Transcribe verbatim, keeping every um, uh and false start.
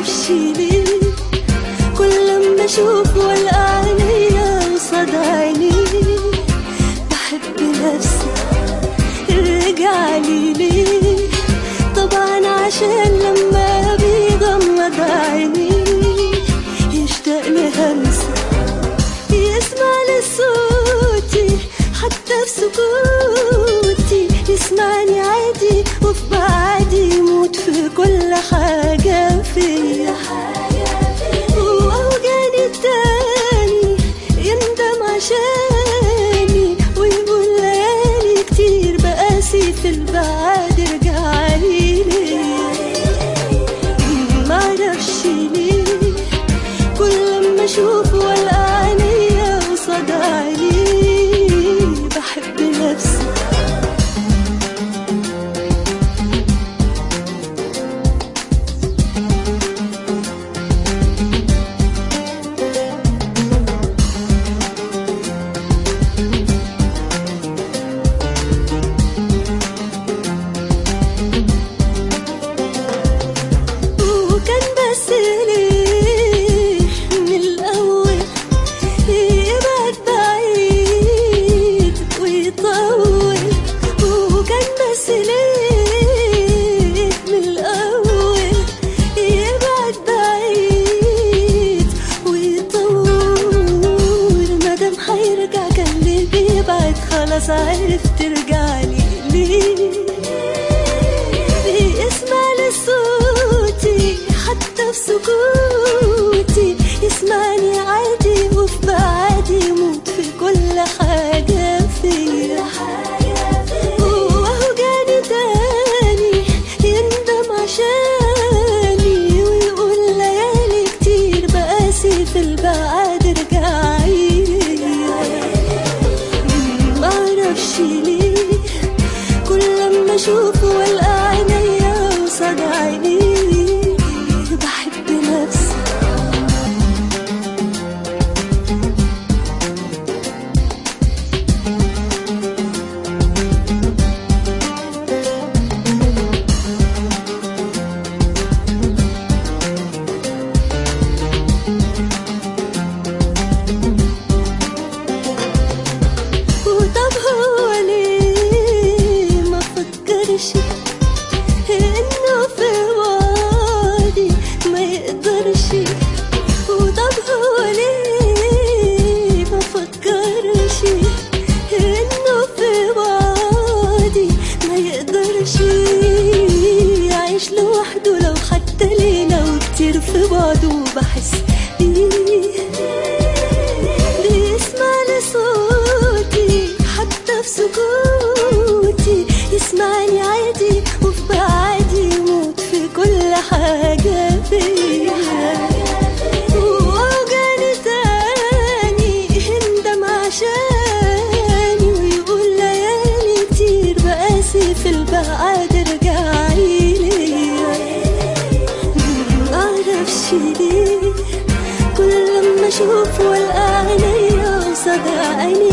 معرفش ليه كل لما اشوف والقى عينيا قصاد عيني بحب نفسي رجعلي ليه؟ طبعا عشان لما بيغمض عيني يشتاق لهمسة يسمع لصوتي حتى في سكوتي يسمعني عادي وفي بعدي يموت في كل حاجة فيا وأوجاني التاني يندم عشاني ويقول ليالي كتير بقاسي في البعد رجعلي ليه معرفش ليه كل لما اشوف والقى عينيا قصاد عيني بحب نفسي خلاص عرفت ترجعلي ليه بيسمع لصوتي حتى في سكوتي يسمعني عادي وفي بعدي يموت في كل حاجة فيا وهو جاني تاني يندم عشاني ويقول ليالي كتير بقاسي في البعد رجعي معرفش ليه كل لما اشوف والقى عينيا قصاد عيني بحب نفسي انه في وادي ما يقدرش وطب هو ليه ما فكرش انه في وادي ما يقدرش يعيش لوحده لو حتى ليلة وكتير في بعضه بحس بيه بيسمع لصوتي حتى في سكوتي يسمعني عادي وفي بعدي يموت في كل حاجة فيا وأوجاني تاني يندم عشاني ويقول ليالي كتير بقاسي في البعد رجعي ليا معرفش ليه كل لما اشوف والقى عينيا قصاد عيني